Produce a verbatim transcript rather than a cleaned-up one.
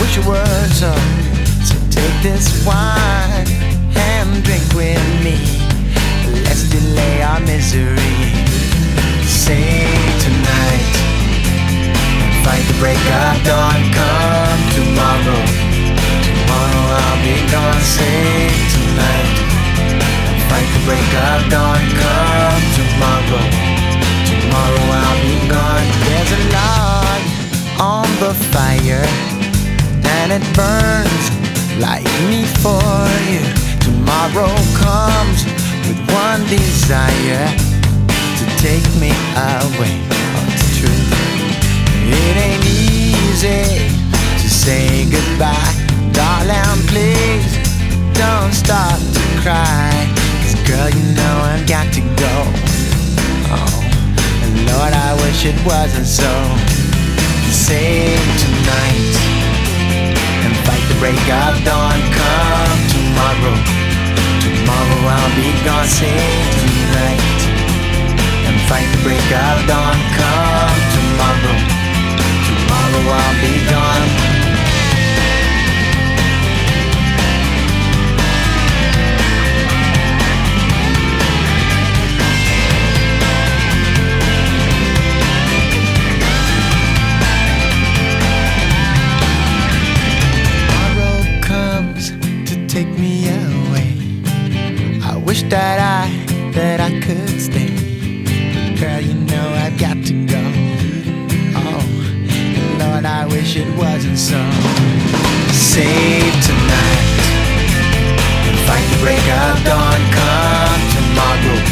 wish it was so. So take this wine and drink with me. Let's delay our misery. Save tonight, fight the break of dawn. Come tomorrow, tomorrow I'll be gone. Save tonight, fight the break of dawn. Come tomorrow, tomorrow I'll be gone. There's a log on the fire and it burns like me for you. Tomorrow comes with one desire, to take me away. Oh, it's true. It ain't easy to say goodbye. Darling, please don't start to cry. 'Cause girl, you know I've got to go. Oh, and Lord, I wish it wasn't so. Save tonight and fight the break of dawn. Come tomorrow, tomorrow I'll be gone. Save tonight and fight the break of dawn. Come tomorrow, tomorrow I'll be gone. Take me away. I wish that I, that I could stay. Girl, you know I've got to go. Oh, Lord, I wish it wasn't so. Save tonight and fight the break of dawn. Come tomorrow,